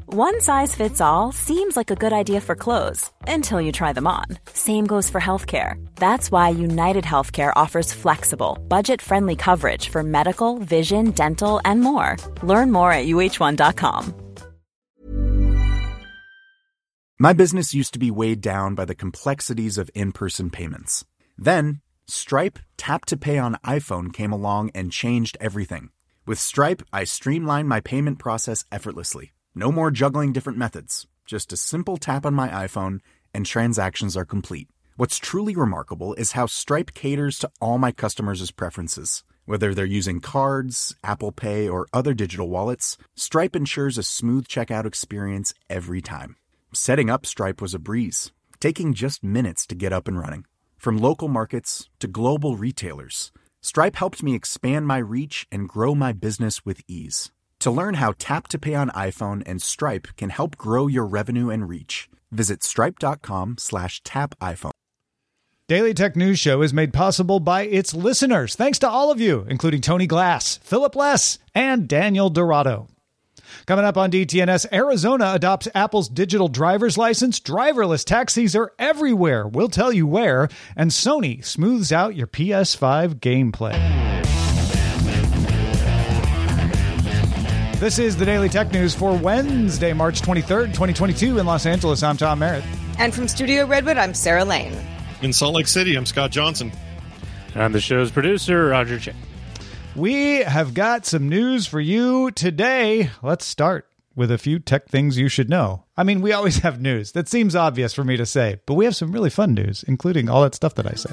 One size fits all seems like a good idea for clothes until you try them on. Same goes for healthcare. That's why United Healthcare offers flexible, budget-friendly coverage for medical, vision, dental, and more. Learn more at uh1.com. My business used to be weighed down by the complexities of in-person payments. Then, Stripe Tap to Pay on iPhone came along and changed everything. With Stripe, I streamlined my payment process effortlessly. No more juggling different methods. Just a simple tap on my iPhone and transactions are complete. What's truly remarkable is how Stripe caters to all my customers' preferences. Whether they're using cards, Apple Pay, or other digital wallets, Stripe ensures a smooth checkout experience every time. Setting up Stripe was a breeze, taking just minutes to get up and running. From local markets to global retailers, Stripe helped me expand my reach and grow my business with ease. To learn how Tap to Pay on iPhone and Stripe can help grow your revenue and reach, visit stripe.com/tapiphone. Daily Tech News Show is made possible by its listeners. Thanks to all of you, including Tony Glass, Philip Less, and Daniel Dorado. Coming up on DTNS, Arizona adopts Apple's digital driver's license. Driverless taxis are everywhere. We'll tell you where. And Sony smooths out your PS5 gameplay. This is the Daily Tech News for Wednesday, March 23rd, 2022 in Los Angeles. I'm Tom Merritt. And from Studio Redwood, I'm Sarah Lane. In Salt Lake City, I'm Scott Johnson. I'm the show's producer, Roger Chen. We have got some news for you today. Let's start with a few tech things you should know. I mean, we always have news. That seems obvious for me to say, but we have some really fun news, including all that stuff that I said.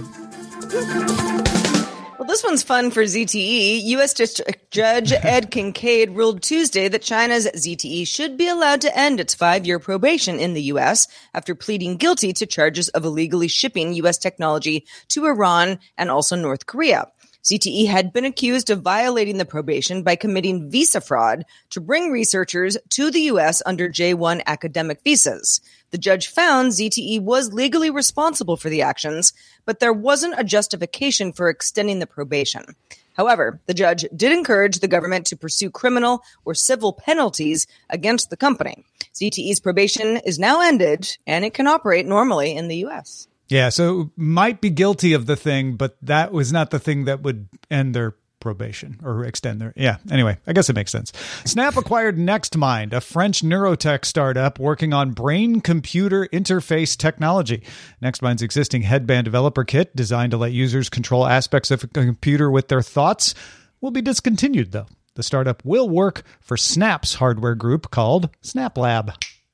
Well, this one's fun for ZTE. U.S. District Judge Ed Kincaid ruled Tuesday that China's ZTE should be allowed to end its 5-year probation in the U.S. after pleading guilty to charges of illegally shipping U.S. technology to Iran and also North Korea. ZTE had been accused of violating the probation by committing visa fraud to bring researchers to the U.S. under J-1 academic visas. The judge found ZTE was legally responsible for the actions, but there wasn't a justification for extending the probation. However, the judge did encourage the government to pursue criminal or civil penalties against the company. ZTE's probation is now ended, and it can operate normally in the U.S. Yeah, so might be guilty of the thing, but that was not the thing that would end their probation or extend their... Yeah, anyway, I guess it makes sense. Snap acquired NextMind, a French neurotech startup working on brain-computer interface technology. NextMind's existing headband developer kit, designed to let users control aspects of a computer with their thoughts, will be discontinued, though. The startup will work for Snap's hardware group called SnapLab.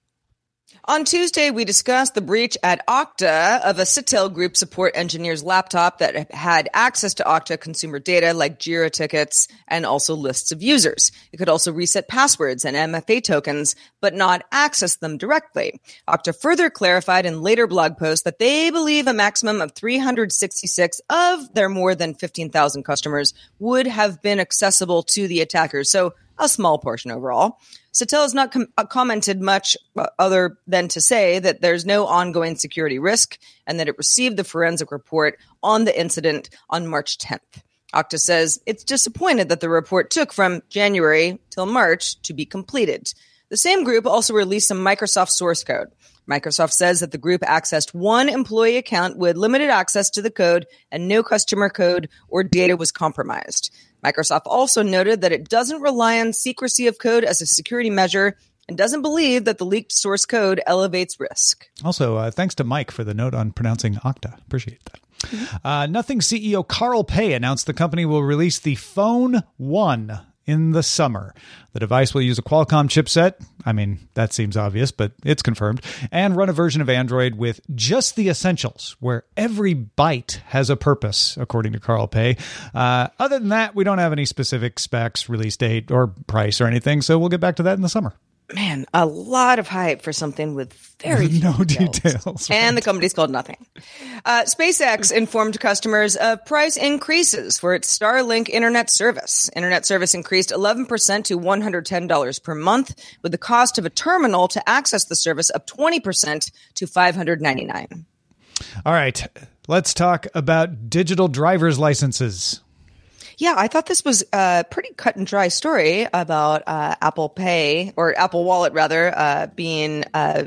On Tuesday, we discussed the breach at Okta of a Citel Group support engineer's laptop that had access to Okta consumer data like Jira tickets and also lists of users. It could also reset passwords and MFA tokens, but not access them directly. Okta further clarified in later blog posts that they believe a maximum of 366 of their more than 15,000 customers would have been accessible to the attackers. So a small portion overall. Citel has not commented much other than to say that there's no ongoing security risk and that it received the forensic report on the incident on March 10th. Okta says it's disappointed that the report took from January till March to be completed. The same group also released some Microsoft source code. Microsoft says that the group accessed one employee account with limited access to the code and no customer code or data was compromised. Microsoft also noted that it doesn't rely on secrecy of code as a security measure and doesn't believe that the leaked source code elevates risk. Also, thanks to Mike for the note on pronouncing Okta. Appreciate that. Mm-hmm. Nothing CEO Carl Pei announced the company will release the Phone 1 in the summer. The device will use a Qualcomm chipset. I mean, that seems obvious, but it's confirmed. And run a version of Android with just the essentials, where every byte has a purpose, according to Carl Pei. Other than that, we don't have any specific specs, release date, or price or anything, so we'll get back to that in the summer. Man, a lot of hype for something with very few details. Right. And the company's called nothing. SpaceX informed customers of price increases for its Starlink internet service. Internet service increased 11% to $110 per month, with the cost of a terminal to access the service up 20% to $599. All right, let's talk about digital driver's licenses. Yeah, I thought this was a pretty cut and dry story about Apple Pay, or Apple Wallet rather, being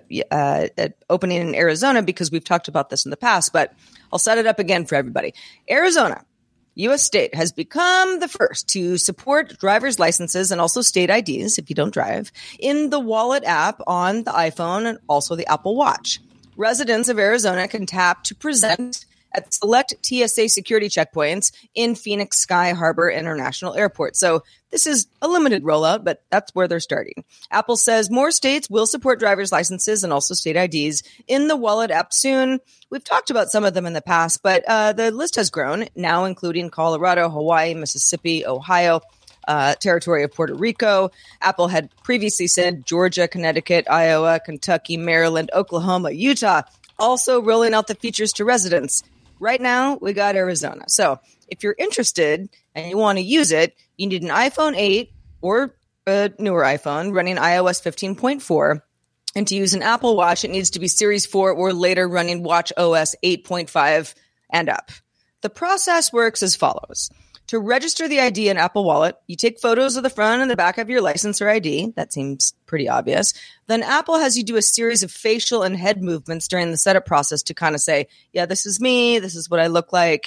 opening in Arizona, because we've talked about this in the past, but I'll set it up again for everybody. Arizona, U.S. state, has become the first to support driver's licenses and also state IDs if you don't drive in the Wallet app on the iPhone and also the Apple Watch. Residents of Arizona can tap to present at select TSA security checkpoints in Phoenix Sky Harbor International Airport. So this is a limited rollout, but that's where they're starting. Apple says more states will support driver's licenses and also state IDs in the Wallet app soon. We've talked about some of them in the past, but the list has grown, now including Colorado, Hawaii, Mississippi, Ohio, territory of Puerto Rico. Apple had previously said Georgia, Connecticut, Iowa, Kentucky, Maryland, Oklahoma, Utah, also rolling out the features to residents. Right now, we got Arizona. So if you're interested and you want to use it, you need an iPhone 8 or a newer iPhone running iOS 15.4. And to use an Apple Watch, it needs to be Series 4 or later running Watch OS 8.5 and up. The process works as follows. To register the ID in Apple Wallet, you take photos of the front and the back of your license or ID. That seems pretty obvious. Then Apple has you do a series of facial and head movements during the setup process to kind of say, yeah, this is me. This is what I look like.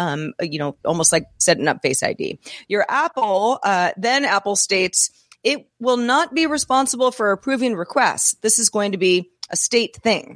Almost like setting up Face ID. Your Apple, then Apple states it will not be responsible for approving requests. This is going to be a state thing.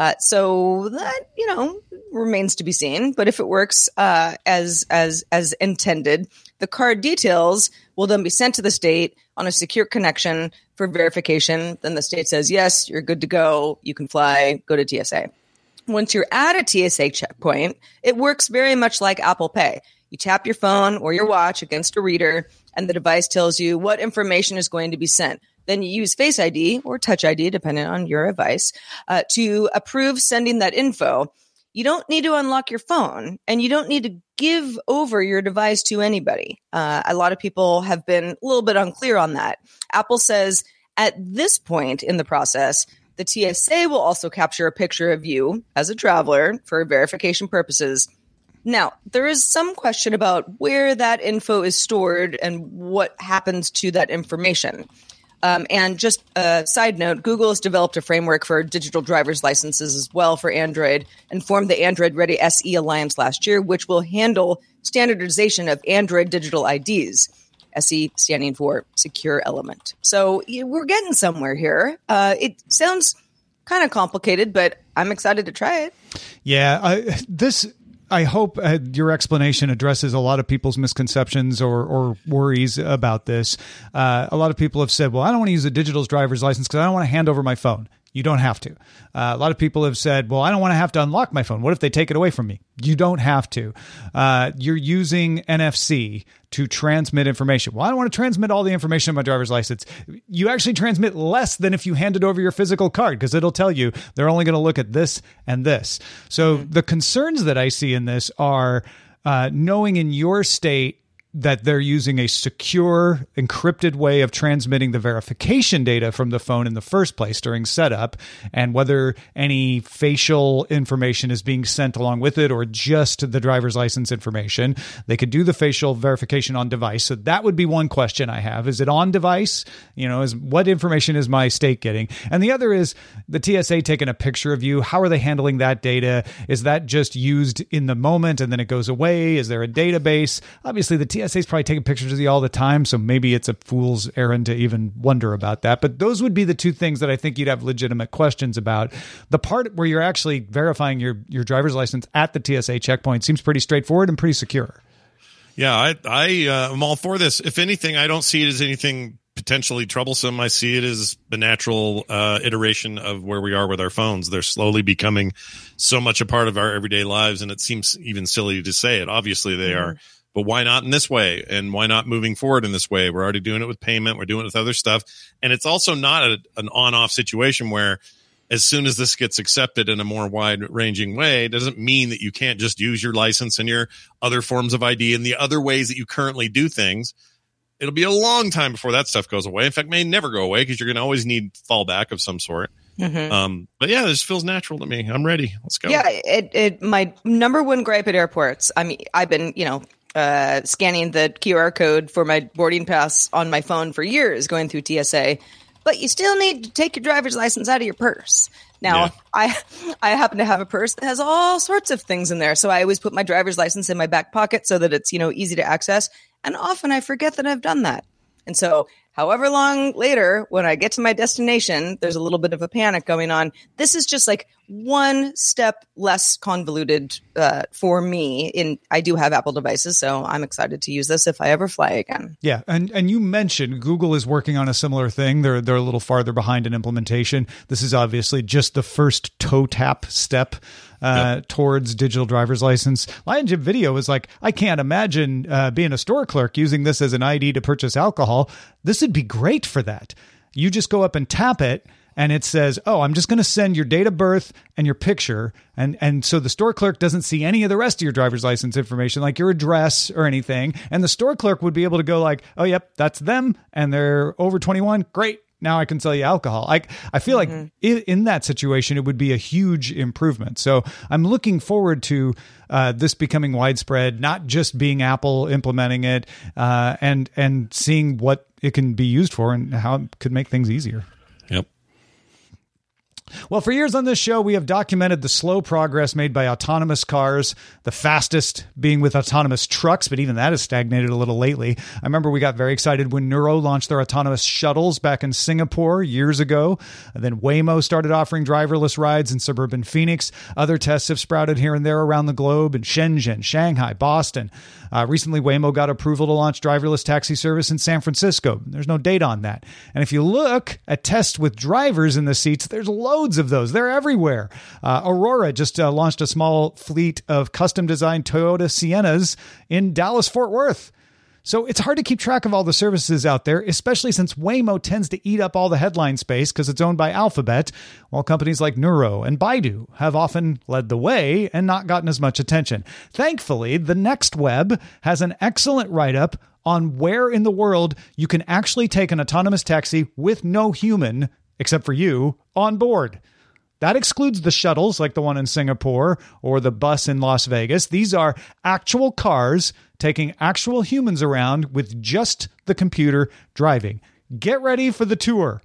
So that, remains to be seen. But if it works as intended, the card details will then be sent to the state on a secure connection for verification. Then the state says, yes, you're good to go. You can fly. Go to TSA. Once you're at a TSA checkpoint, it works very much like Apple Pay. You tap your phone or your watch against a reader, and the device tells you what information is going to be sent. Then you use Face ID or Touch ID, depending on your device, to approve sending that info. You don't need to unlock your phone, and you don't need to give over your device to anybody. A lot of people have been a little bit unclear on that. Apple says at this point in the process, the TSA will also capture a picture of you as a traveler for verification purposes. Now, there is some question about where that info is stored and what happens to that information. And just a side note, Google has developed a framework for digital driver's licenses as well for Android and formed the Android Ready SE Alliance last year, which will handle standardization of Android digital IDs. SE standing for Secure Element. So we're getting somewhere here. It sounds kind of complicated, but I'm excited to try it. Yeah, I hope your explanation addresses a lot of people's misconceptions or worries about this. A lot of people have said, well, I don't want to use a digital driver's license because I don't want to hand over my phone. You don't have to. A lot of people have said, well, I don't want to have to unlock my phone. What if they take it away from me? You don't have to. You're using NFC to transmit information. Well, I don't want to transmit all the information on my driver's license. You actually transmit less than if you handed over your physical card, because it'll tell you they're only going to look at this and this. So the concerns that I see in this are knowing in your state that they're using a secure, encrypted way of transmitting the verification data from the phone in the first place during setup, and whether any facial information is being sent along with it or just the driver's license information. They could do the facial verification on device. So that would be one question I have. Is it on device? What information is my state getting? And the other is the TSA taking a picture of you. How are they handling that data? Is that just used in the moment and then it goes away? Is there a database? Obviously, the TSA is probably taking pictures of you all the time, so maybe it's a fool's errand to even wonder about that. But those would be the two things that I think you'd have legitimate questions about. The part where you're actually verifying your driver's license at the TSA checkpoint seems pretty straightforward and pretty secure. Yeah, I'm all for this. If anything, I don't see it as anything potentially troublesome. I see it as the natural iteration of where we are with our phones. They're slowly becoming so much a part of our everyday lives, and it seems even silly to say it. Obviously, they are. But why not in this way? And why not moving forward in this way? We're already doing it with payment. We're doing it with other stuff. And it's also not an on-off situation where as soon as this gets accepted in a more wide-ranging way, it doesn't mean that you can't just use your license and your other forms of ID and the other ways that you currently do things. It'll be a long time before that stuff goes away. In fact, may never go away because you're going to always need fallback of some sort. But yeah, this feels natural to me. I'm ready. Let's go. Yeah, my number one gripe at airports, I mean, I've been, scanning the QR code for my boarding pass on my phone for years going through TSA, but you still need to take your driver's license out of your purse. Now, I happen to have a purse that has all sorts of things in there. So I always put my driver's license in my back pocket so that it's, easy to access. And often I forget that I've done that. And so however long later, when I get to my destination, there's a little bit of a panic going on. This is just like one step less convoluted for me. I do have Apple devices, so I'm excited to use this if I ever fly again. Yeah, and you mentioned Google is working on a similar thing. They're a little farther behind in implementation. This is obviously just the first toe tap step towards digital driver's license. Lion Jim Video is like, I can't imagine being a store clerk using this as an ID to purchase alcohol. This would be great for that. You just go up and tap it, and it says, oh, I'm just going to send your date of birth and your picture. And so the store clerk doesn't see any of the rest of your driver's license information, like your address or anything. And the store clerk would be able to go like, oh, yep, that's them. And they're over 21. Great. Now I can sell you alcohol. I feel like in that situation, it would be a huge improvement. So I'm looking forward to this becoming widespread, not just being Apple implementing it and seeing what it can be used for and how it could make things easier. Yep. Well, for years on this show, we have documented the slow progress made by autonomous cars, the fastest being with autonomous trucks, but even that has stagnated a little lately. I remember we got very excited when Nuro launched their autonomous shuttles back in Singapore years ago. And then Waymo started offering driverless rides in suburban Phoenix. Other tests have sprouted here and there around the globe in Shenzhen, Shanghai, Boston. Recently, Waymo got approval to launch driverless taxi service in San Francisco. There's no date on that. And if you look at tests with drivers in the seats, there's loads of those. They're everywhere. Aurora just launched a small fleet of custom-designed Toyota Siennas in Dallas-Fort Worth. So it's hard to keep track of all the services out there, especially since Waymo tends to eat up all the headline space because it's owned by Alphabet, while companies like Nuro and Baidu have often led the way and not gotten as much attention. Thankfully, the Next Web has an excellent write-up on where in the world you can actually take an autonomous taxi with no human, except for you, on board. That excludes the shuttles like the one in Singapore or the bus in Las Vegas. These are actual cars taking actual humans around with just the computer driving. Get ready for the tour.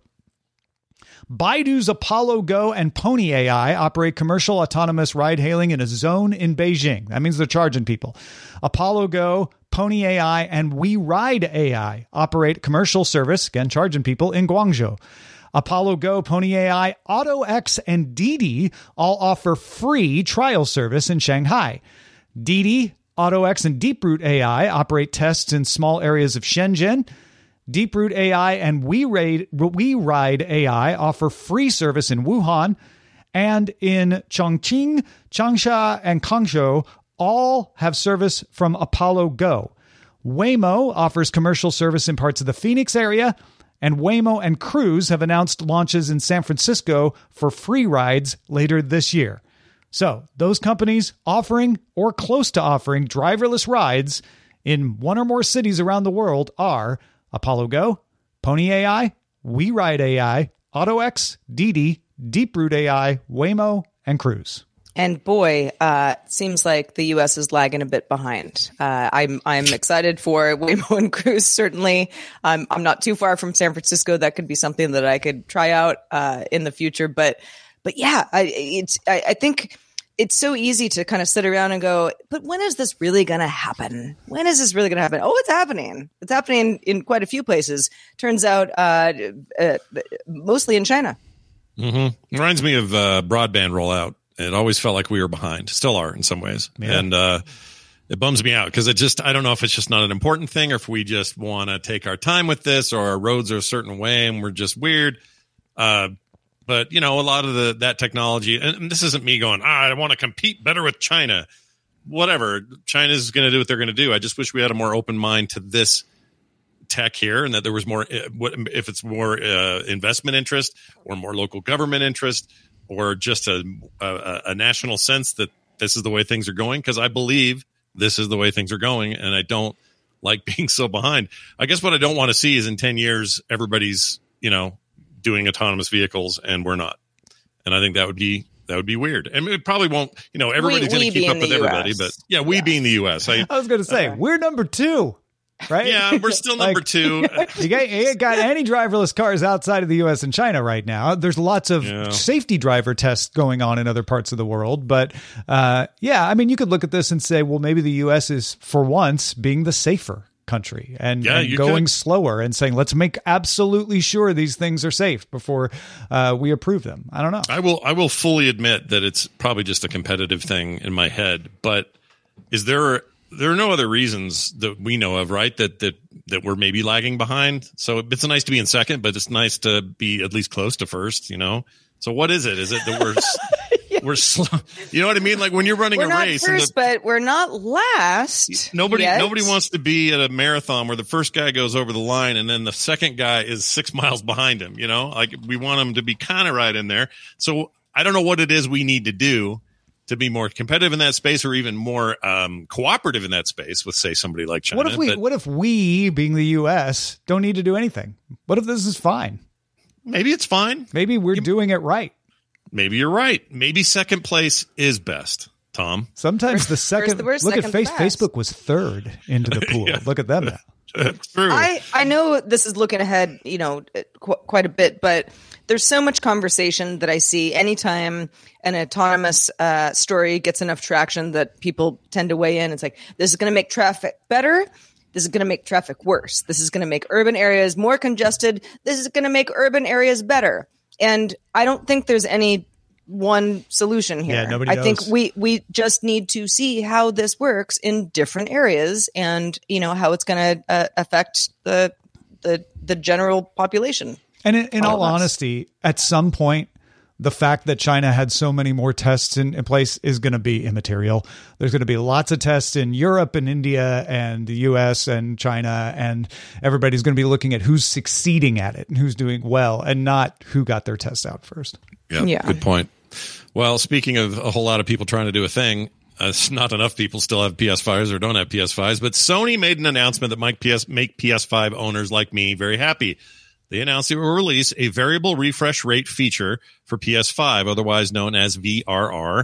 Baidu's Apollo Go and Pony AI operate commercial autonomous ride-hailing in a zone in Beijing. That means they're charging people. Apollo Go, Pony AI, and WeRide AI operate commercial service, again, charging people, in Guangzhou. Apollo Go, Pony AI, AutoX, and Didi all offer free trial service in Shanghai. Didi, AutoX, and DeepRoot AI operate tests in small areas of Shenzhen. DeepRoot AI and WeRide AI offer free service in Wuhan. And in Chongqing, Changsha, and Guangzhou all have service from Apollo Go. Waymo offers commercial service in parts of the Phoenix area. And Waymo and Cruise have announced launches in San Francisco for free rides later this year. So those companies offering or close to offering driverless rides in one or more cities around the world are Apollo Go, Pony AI, WeRide AI, AutoX, Didi, DeepRoot AI, Waymo, and Cruise. And boy, seems like the U.S. is lagging a bit behind. I'm excited for Waymo and Cruise. Certainly, I'm not too far from San Francisco. That could be something that I could try out in the future. But yeah, I think it's so easy to kind of sit around and go, but when is this really going to happen? When is this really going to happen? Oh, it's happening. It's happening in quite a few places. Turns out, mostly in China. Mm-hmm. Reminds me of broadband rollout. It always felt like we were behind, still are in some ways. Yeah. And it bums me out because I don't know if it's just not an important thing or if we just want to take our time with this or our roads are a certain way and we're just weird. But, a lot of that technology, and this isn't me going, I want to compete better with China. Whatever. China's going to do what they're going to do. I just wish we had a more open mind to this tech here and that there was more, if it's more investment interest or more local government interest, or just a national sense that this is the way things are going, because I believe this is the way things are going, and I don't like being so behind. I guess what I don't want to see is in 10 years, everybody's, doing autonomous vehicles, and we're not. And I think that would be That would be weird. I mean, it probably won't, everybody's going to keep up with everybody, but we being the US. I was going to say, we're number 2, right? Yeah, we're still number 2. You got any driverless cars outside of the US and China right now. There's lots of safety driver tests going on in other parts of the world. But I mean, you could look at this and say, well, maybe the US is for once being the safer country and going slower and saying, let's make absolutely sure these things are safe before we approve them. I don't know. I will fully admit that it's probably just a competitive thing in my head, but there are no other reasons that we know of, right? That we're maybe lagging behind. So it's nice to be in second, but it's nice to be at least close to first, So what is it? Is it that we're slow? You know what I mean? Like when you're running a race, first, but we're not last. Nobody wants to be at a marathon where the first guy goes over the line and then the second guy is 6 miles behind him. Like we want them to be kind of right in there. So I don't know what it is we need to do to be more competitive in that space, or even more cooperative in that space with, say, somebody like China. What if we, being the U.S., don't need to do anything? What if this is fine? Maybe it's fine. Maybe we're doing it right. Maybe you're right. Maybe second place is best, Tom. Sometimes the second. Look at Facebook was third into the pool. Yeah. Look at them now. That's true. I know this is looking ahead, quite a bit, but there's so much conversation that I see anytime an autonomous story gets enough traction that people tend to weigh in. It's like, this is going to make traffic better. This is going to make traffic worse. This is going to make urban areas more congested. This is going to make urban areas better. And I don't think there's any one solution here. Yeah, nobody knows. I think we just need to see how this works in different areas and, how it's going to affect the general population. And in all honesty, at some point, the fact that China had so many more tests in place is going to be immaterial. There's going to be lots of tests in Europe and India and the US and China, and everybody's going to be looking at who's succeeding at it and who's doing well, and not who got their tests out first. Yeah. Good point. Well, speaking of a whole lot of people trying to do a thing, not enough people still have PS5s or don't have PS5s, but Sony made an announcement that might make PS5 owners like me very happy. They announced it will release a variable refresh rate feature for PS5, otherwise known as VRR,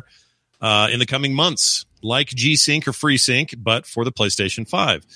in the coming months, like G-Sync or FreeSync, but for the PlayStation 5.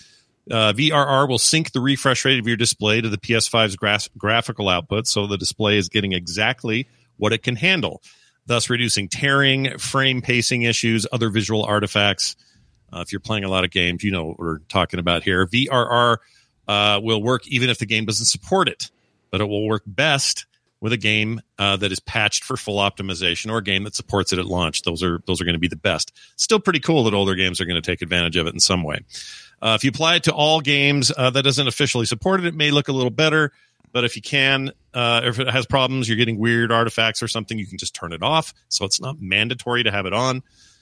VRR will sync the refresh rate of your display to the PS5's graphical output, so the display is getting exactly what it can handle, thus reducing tearing, frame pacing issues, other visual artifacts. If you're playing a lot of games, you know what we're talking about here. VRR will work even if the game doesn't support it, but it will work best with a game that is patched for full optimization, or a game that supports it at launch. Those are going to be the best. Still pretty cool that older games are going to take advantage of it in some way. If you apply it to all games that isn't officially supported, it may look a little better. But if you can, if it has problems, you're getting weird artifacts or something, you can just turn it off. So it's not mandatory to have it on.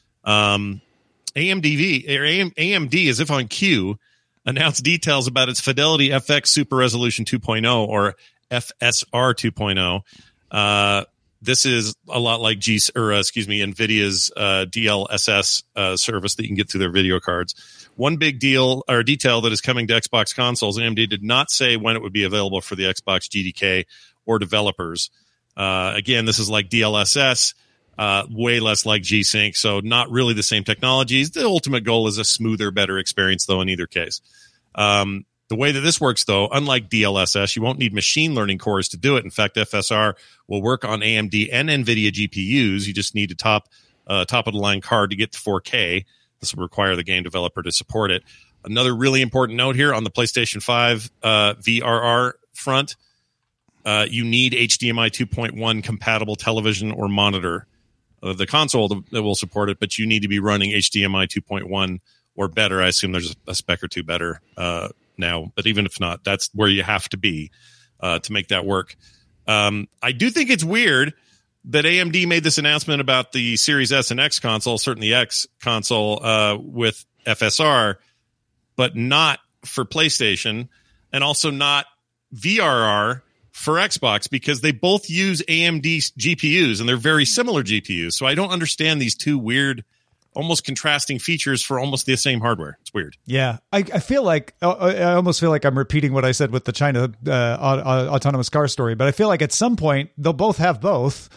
AMD, as if on cue, announced details about its Fidelity FX Super Resolution 2.0, or FSR 2.0. This is a lot like NVIDIA's DLSS service that you can get through their video cards. One big deal or detail that is coming to Xbox consoles, AMD did not say when it would be available for the Xbox GDK or developers. Again, this is like DLSS, way less like G-Sync, so not really the same technologies. The ultimate goal is a smoother, better experience, though, in either case. The way that this works, though, unlike DLSS, you won't need machine learning cores to do it. In fact, FSR will work on AMD and NVIDIA GPUs. You just need a top-of-the-line card to get to 4K. This will require the game developer to support it. Another really important note here on the PlayStation 5 VRR front, you need HDMI 2.1 compatible television or monitor. The console that will support it, but you need to be running HDMI 2.1 or better. I assume there's a spec or two better now, but even if not, that's where you have to be to make that work. I do think it's weird that AMD made this announcement about the Series S and X console, certainly X console, with FSR, but not for PlayStation, and also not VRR for Xbox, because they both use AMD GPUs, and they're very similar GPUs. So I don't understand these two weird, almost contrasting features for almost the same hardware. It's weird. Yeah. I feel like, I almost feel like I'm repeating what I said with the China autonomous car story, but I feel like at some point they'll both have both.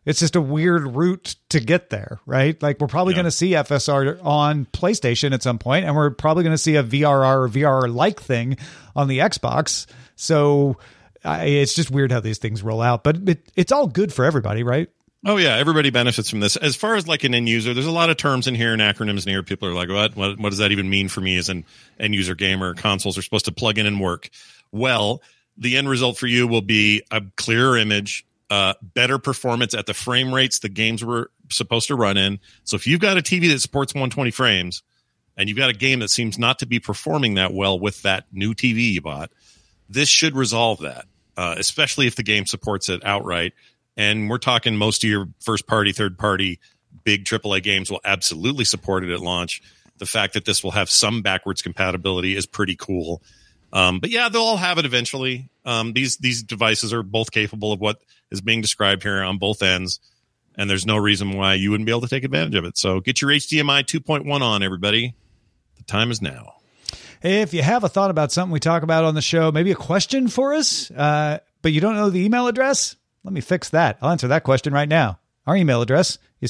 It's just a weird route to get there, right? Like we're probably going to see FSR on PlayStation at some point, and we're probably going to see a VRR or VR-like thing on the Xbox. So it's just weird how these things roll out, but it's all good for everybody, right? Oh yeah, everybody benefits from this. As far as like an end user, there's a lot of terms in here and acronyms in here. People are like, what does that even mean for me as an end user gamer? Consoles are supposed to plug in and work. Well, the end result for you will be a clearer image, better performance at the frame rates the games were supposed to run in. So if you've got a TV that supports 120 frames and you've got a game that seems not to be performing that well with that new TV you bought, this should resolve that, especially if the game supports it outright. And we're talking most of your first-party, third-party, big AAA games will absolutely support it at launch. The fact that this will have some backwards compatibility is pretty cool. But yeah, they'll all have it eventually. These devices are both capable of what is being described here on both ends, and there's no reason why you wouldn't be able to take advantage of it. So get your HDMI 2.1 on, everybody. The time is now. If you have a thought about something we talk about on the show, maybe a question for us, but you don't know the email address, let me fix that. I'll answer that question right now. Our email address is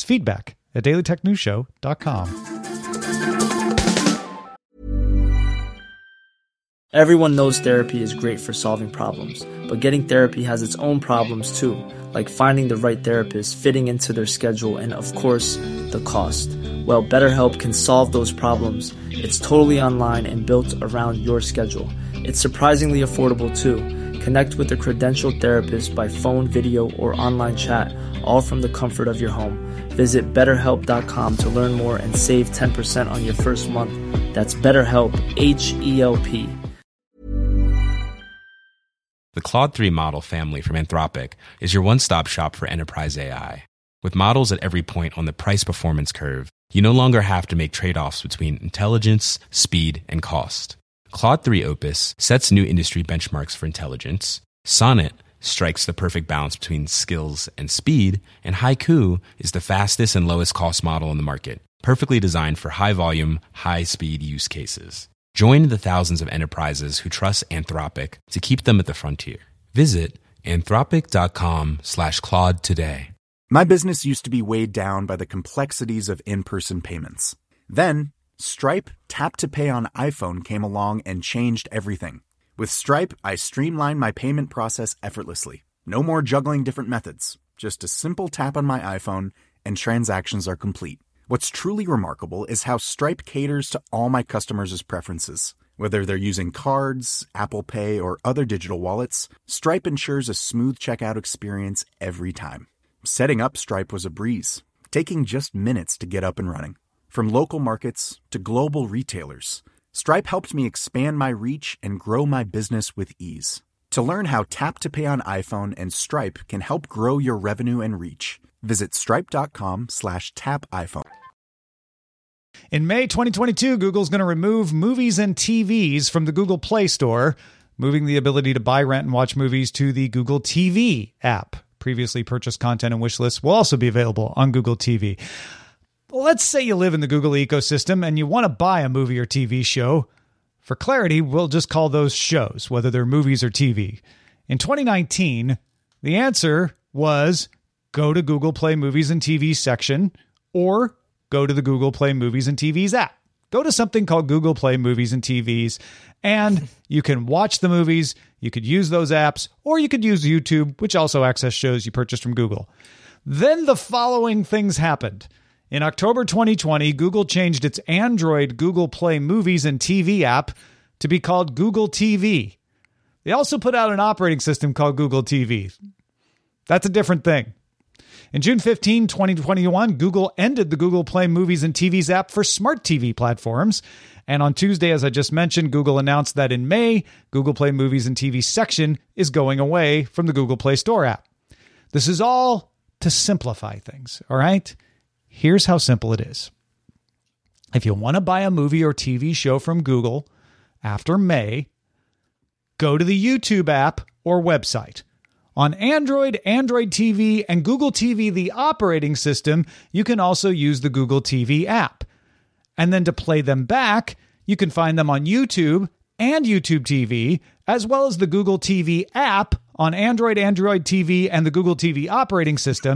feedback@dailytechnewsshow.com. Everyone knows therapy is great for solving problems, but getting therapy has its own problems too, like finding the right therapist, fitting into their schedule, and of course, the cost. Well, BetterHelp can solve those problems. It's totally online and built around your schedule. It's surprisingly affordable too. Connect with a credentialed therapist by phone, video, or online chat, all from the comfort of your home. Visit BetterHelp.com to learn more and save 10% on your first month. That's BetterHelp, H-E-L-P. The Claude 3 model family from Anthropic is your one-stop shop for enterprise AI. With models at every point on the price-performance curve, you no longer have to make trade-offs between intelligence, speed, and cost. Claude 3 Opus sets new industry benchmarks for intelligence, Sonnet strikes the perfect balance between skills and speed, and Haiku is the fastest and lowest cost model in the market, perfectly designed for high-volume, high-speed use cases. Join the thousands of enterprises who trust Anthropic to keep them at the frontier. Visit anthropic.com/Claude today. My business used to be weighed down by the complexities of in-person payments. Then, Stripe Tap to Pay on iPhone came along and changed everything. With Stripe, I streamlined my payment process effortlessly. No more juggling different methods. Just a simple tap on my iPhone and transactions are complete. What's truly remarkable is how Stripe caters to all my customers' preferences. Whether they're using cards, Apple Pay, or other digital wallets, Stripe ensures a smooth checkout experience every time. Setting up Stripe was a breeze, taking just minutes to get up and running. From local markets to global retailers, Stripe helped me expand my reach and grow my business with ease. To learn how Tap to Pay on iPhone and Stripe can help grow your revenue and reach, visit stripe.com/tapiphone. In May 2022, Google's going to remove movies and TVs from the Google Play Store, moving the ability to buy, rent, and watch movies to the Google TV app. Previously purchased content and wish lists will also be available on Google TV. Let's say you live in the Google ecosystem and you want to buy a movie or TV show. For clarity, we'll just call those shows, whether they're movies or TV. In 2019, the answer was go to Google Play Movies and TV section or go to the Google Play Movies and TVs app. Go to something called Google Play Movies and TVs, and you can watch the movies, you could use those apps, or you could use YouTube, which also access shows you purchased from Google. Then the following things happened. In October 2020, Google changed its Android Google Play Movies and TV app to be called Google TV. They also put out an operating system called Google TV. That's a different thing. In June 15, 2021, Google ended the Google Play Movies and TVs app for smart TV platforms. And on Tuesday, as I just mentioned, Google announced that in May, Google Play Movies and TV section is going away from the Google Play Store app. This is all to simplify things, all right? Here's how simple it is. If you want to buy a movie or TV show from Google after May, go to the YouTube app or website. On Android, Android TV, and Google TV, the operating system, you can also use the Google TV app. And then to play them back, you can find them on YouTube and YouTube TV, as well as the Google TV app on Android, Android TV, and the Google TV operating system,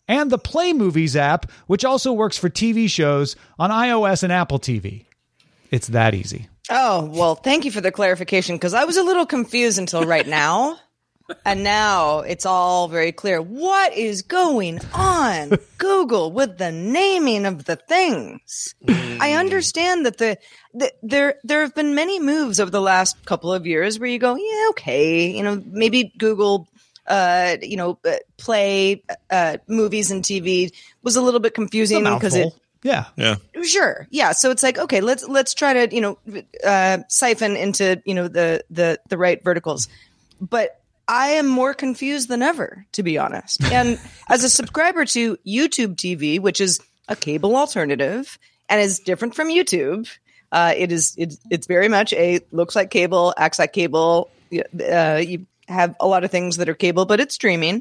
and the Play Movies app, which also works for TV shows on iOS and Apple TV. It's that easy. Oh, well, thank you for the clarification, because I was a little confused until right now. And now it's all very clear. What is going on, Google, with the naming of the things? I understand that there have been many moves over the last couple of years where you go, yeah, okay, maybe Google, Play movies and TV was a little bit confusing because it. Yeah. Sure. Yeah. So it's like, okay, let's try to siphon into the right verticals, but I am more confused than ever, to be honest. And as a subscriber to YouTube TV, which is a cable alternative and is different from YouTube, it's very much looks like cable, acts like cable. You have a lot of things that are cable, but it's streaming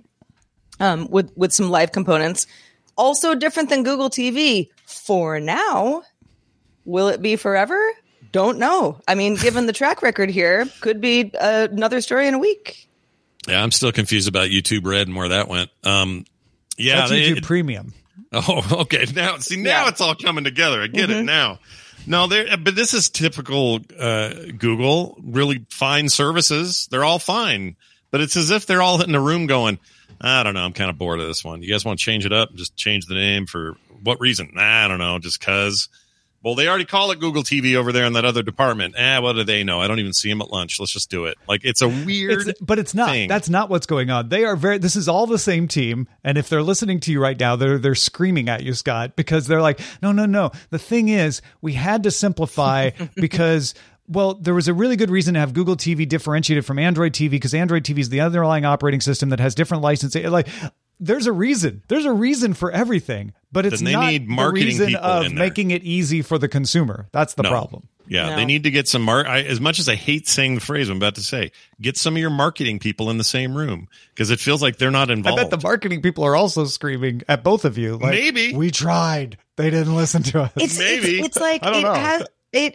with some live components. Also different than Google TV for now. Will it be forever? Don't know. I mean, given the track record here, could be another story in a week. Yeah, I'm still confused about YouTube Red and where that went. That's YouTube Premium. Oh, okay. Now it's all coming together. I get it now. No, but this is typical Google. Really fine services. They're all fine, but it's as if they're all in a room going, I don't know. I'm kind of bored of this one. You guys want to change it up? Just change the name for what reason? I don't know. Just cause. Well, they already call it Google TV over there in that other department. What do they know? I don't even see them at lunch. Let's just do it. Like, it's a weird but it's not. thing. That's not what's going on. This is all the same team. And if they're listening to you right now, they're screaming at you, Scott, because they're like, no. The thing is, we had to simplify because, well, there was a really good reason to have Google TV differentiated from Android TV because Android TV is the underlying operating system that has different licensing. Like, there's a reason. There's a reason for everything, but it's not need marketing the reason people of in there. making it easy for the consumer. That's the problem. Yeah, No. They need to get some as much as I hate saying the phrase I'm about to say, get some of your marketing people in the same room because it feels like they're not involved. I bet the marketing people are also screaming at both of you. Like, Maybe. We tried. They didn't listen to us. It's like I don't know.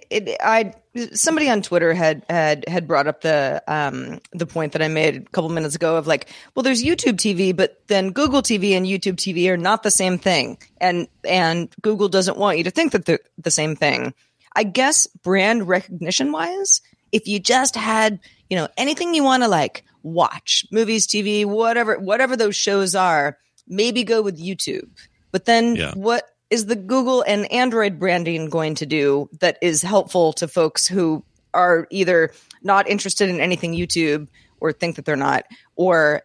Somebody on Twitter had brought up the point that I made a couple minutes ago of like, well, there's YouTube TV, but then Google TV and YouTube TV are not the same thing, and Google doesn't want you to think that they're the same thing. I guess brand recognition wise, if you just had anything you want to like watch, movies, TV, whatever those shows are, maybe go with YouTube. But then what is the Google and Android branding going to do that is helpful to folks who are either not interested in anything YouTube or think that they're not, or,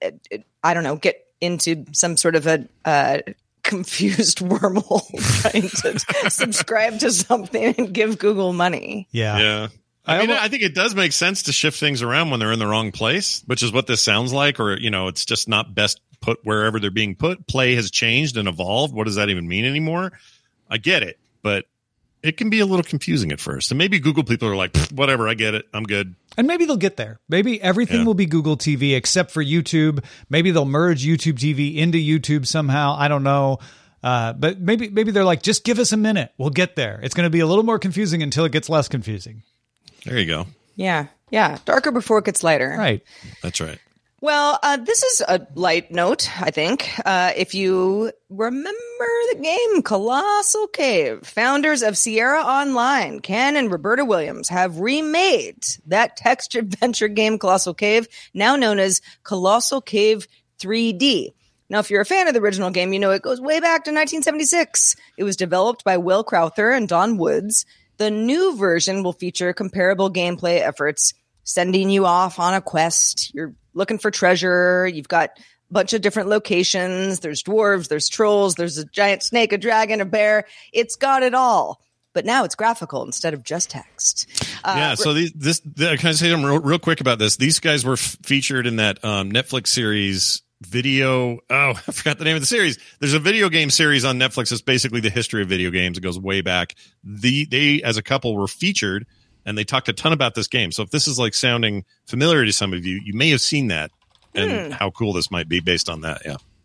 I don't know, get into some sort of a confused wormhole trying to subscribe to something and give Google money. Yeah. I think it does make sense to shift things around when they're in the wrong place, which is what this sounds like, or, it's just not best put wherever they're being put. Play has changed and evolved. What does that even mean anymore? I get it, but it can be a little confusing at first. And maybe Google people are like, whatever, I get it. I'm good. And maybe they'll get there. Maybe everything will be Google TV except for YouTube. Maybe they'll merge YouTube TV into YouTube somehow. I don't know. But maybe they're like, just give us a minute. We'll get there. It's going to be a little more confusing until it gets less confusing. There you go. Yeah. Darker before it gets lighter. Right. That's right. Well, this is a light note, I think. If you remember the game Colossal Cave, founders of Sierra Online, Ken and Roberta Williams, have remade that text adventure game Colossal Cave, now known as Colossal Cave 3D. Now, if you're a fan of the original game, it goes way back to 1976. It was developed by Will Crowther and Don Woods. The new version will feature comparable gameplay efforts, sending you off on a quest. You're looking for treasure. You've got a bunch of different locations. There's dwarves, there's trolls, there's a giant snake, a dragon, a bear. It's got it all. But now it's graphical instead of just text. So can I say something real quick about this? These guys were featured in that Netflix series video. Oh, I forgot the name of the series. There's a video game series on Netflix. It's basically the history of video games. It goes way back. They as a couple were featured, and they talked a ton about this game. So if this is like sounding familiar to some of you, you may have seen that and how cool this might be based on that. Yeah.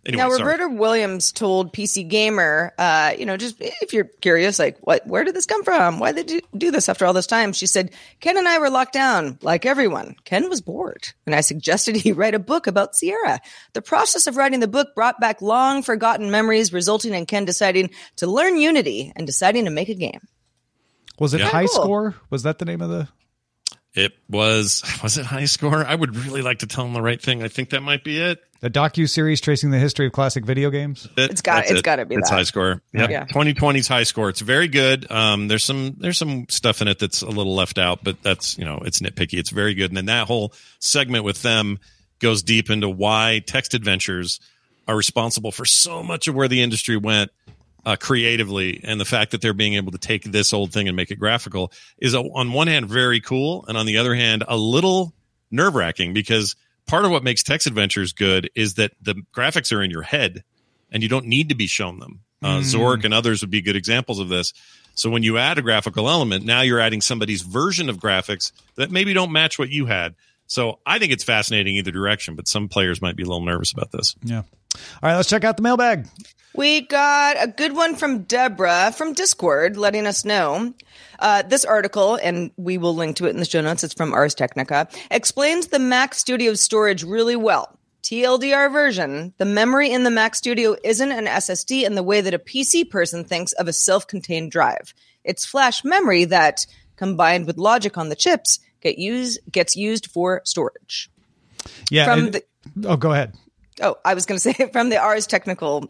Anyway, now, sorry. Roberta Williams told PC Gamer, just if you're curious, like, where did this come from? Why did you do this after all this time? She said, Ken and I were locked down like everyone. Ken was bored, and I suggested he write a book about Sierra. The process of writing the book brought back long forgotten memories, resulting in Ken deciding to learn Unity and deciding to make a game. Was it Yeah. High Cool. Score? Was that the name of the... It was it High Score? I would really like to tell him the right thing. I think that might be it. The docu-series tracing the history of classic video games? It's got to be It's that. High Score. Yep. Yeah. 2020's High Score. It's very good. There's some stuff in it that's a little left out, but that's, it's nitpicky. It's very good. And then that whole segment with them goes deep into why text adventures are responsible for so much of where the industry went creatively, and the fact that they're being able to take this old thing and make it graphical is on one hand very cool, and on the other hand a little nerve-wracking, because part of what makes text adventures good is that the graphics are in your head and you don't need to be shown them. Zork and others would be good examples of this. So when you add a graphical element, now you're adding somebody's version of graphics that maybe don't match what you had. So I think it's fascinating either direction, but some players might be a little nervous about this. Yeah. All right, let's check out the mailbag. We got a good one from Deborah from Discord letting us know this article, and we will link to it in the show notes. It's from Ars Technica, explains the Mac Studio storage really well. TLDR version, the memory in the Mac Studio isn't an SSD in the way that a PC person thinks of a self-contained drive. It's flash memory that, combined with logic on the chips, gets used for storage. Yeah. Go ahead. Oh, I was going to say from the Ars Technica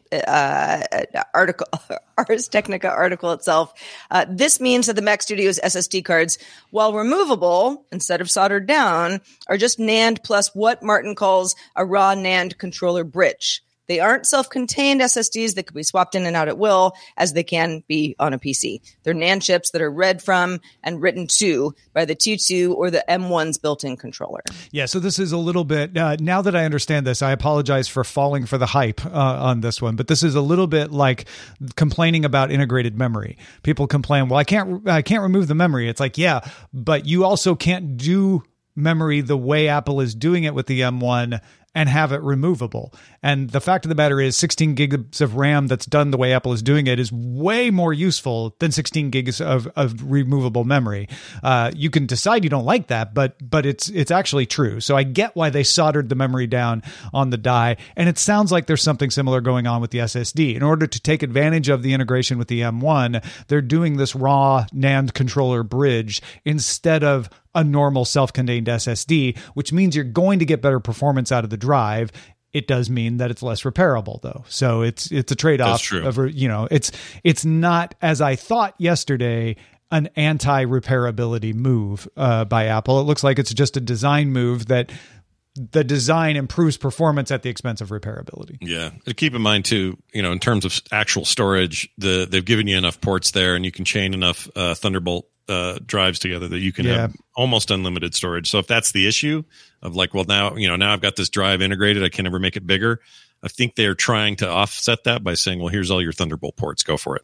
article itself. This means that the Mac Studio's SSD cards, while removable instead of soldered down, are just NAND plus what Martin calls a raw NAND controller bridge. They aren't self-contained SSDs that could be swapped in and out at will, as they can be on a PC. They're NAND chips that are read from and written to by the T2 or the M1's built-in controller. Yeah, so this is a little bit, now that I understand this, I apologize for falling for the hype on this one, but this is a little bit like complaining about integrated memory. People complain, well, I can't remove the memory. It's like, yeah, but you also can't do memory the way Apple is doing it with the M1 and have it removable. And the fact of the matter is 16 gigs of RAM that's done the way Apple is doing it is way more useful than 16 gigs of removable memory. You can decide you don't like that, but it's actually true. So I get why they soldered the memory down on the die. And it sounds like there's something similar going on with the SSD. In order to take advantage of the integration with the M1, they're doing this raw NAND controller bridge instead of a normal self-contained SSD, which means you're going to get better performance out of the drive. It does mean that it's less repairable, though. So it's a trade-off. That's true. It's not, as I thought yesterday, an anti-repairability move by Apple. It looks like it's just a design move that the design improves performance at the expense of repairability. Yeah. Keep in mind, too, in terms of actual storage, they've given you enough ports there, and you can chain enough Thunderbolt drives together that you can have almost unlimited storage. So if that's the issue of like, well, now I've got this drive integrated, I can never make it bigger. I think they're trying to offset that by saying, well, here's all your Thunderbolt ports. Go for it.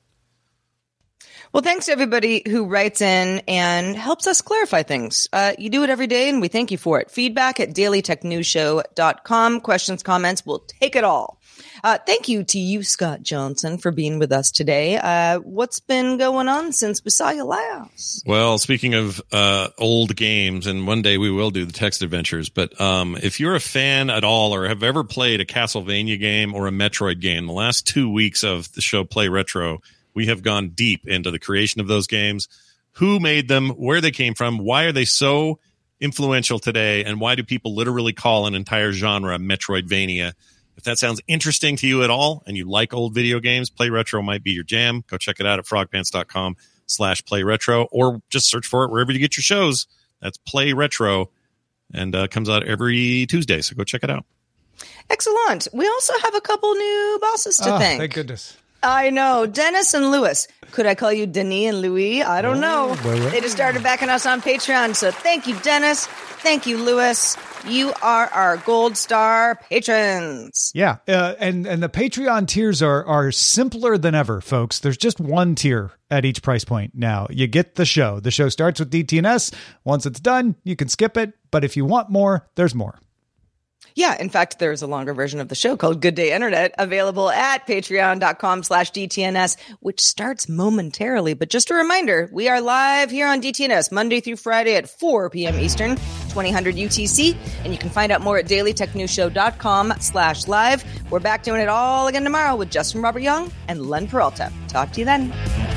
Well, thanks to everybody who writes in and helps us clarify things. You do it every day, and we thank you for it. Feedback at dailytechnewsshow.com. Questions, comments, we'll take it all. Thank you to you, Scott Johnson, for being with us today. What's been going on since we saw you last? Well, speaking of old games, and one day we will do the text adventures, but if you're a fan at all or have ever played a Castlevania game or a Metroid game, the last 2 weeks of the show Play Retro, we have gone deep into the creation of those games, who made them, where they came from, why are they so influential today, and why do people literally call an entire genre Metroidvania? If that sounds interesting to you at all and you like old video games, Play Retro might be your jam. Go check it out at frogpants.com/playretro, or just search for it wherever you get your shows. That's Play Retro, and comes out every Tuesday, so go check it out. Excellent. We also have a couple new bosses to thank. Thank goodness. I know. Dennis and Lewis. Could I call you Denis and Louis? I don't know. They just started backing us on Patreon. So thank you, Dennis. Thank you, Lewis. You are our Gold Star patrons. Yeah. And the Patreon tiers are simpler than ever, folks. There's just one tier at each price point now. You get the show. The show starts with DTNS. Once it's done, you can skip it. But if you want more, there's more. Yeah, in fact, there's a longer version of the show called Good Day Internet available at patreon.com/DTNS, which starts momentarily. But just a reminder, we are live here on DTNS Monday through Friday at 4 p.m. Eastern, 2000 UTC. And you can find out more at dailytechnewsshow.com/live. We're back doing it all again tomorrow with Justin Robert Young and Len Peralta. Talk to you then.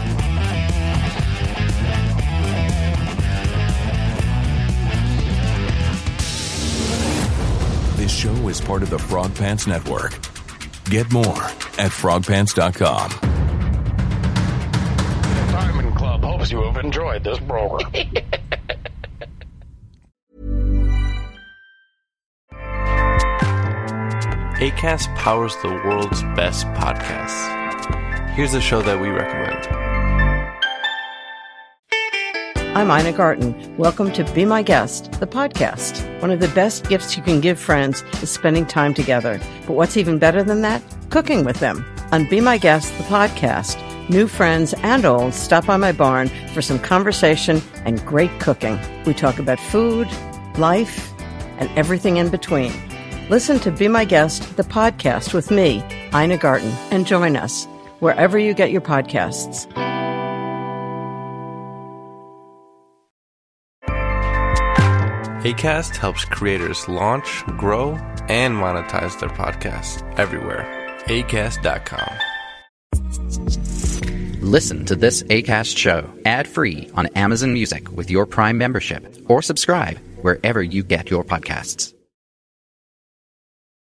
This show is part of the Frog Pants Network. Get more at frogpants.com. The Diamond Club hopes you have enjoyed this program. Acast powers the world's best podcasts. Here's a show that we recommend. I'm Ina Garten. Welcome to Be My Guest, the podcast. One of the best gifts you can give friends is spending time together. But what's even better than that? Cooking with them. On Be My Guest, the podcast, new friends and old stop by my barn for some conversation and great cooking. We talk about food, life, and everything in between. Listen to Be My Guest, the podcast with me, Ina Garten, and join us wherever you get your podcasts. Acast helps creators launch, grow, and monetize their podcasts everywhere. Acast.com. Listen to this Acast show ad-free on Amazon Music with your Prime membership, or subscribe wherever you get your podcasts.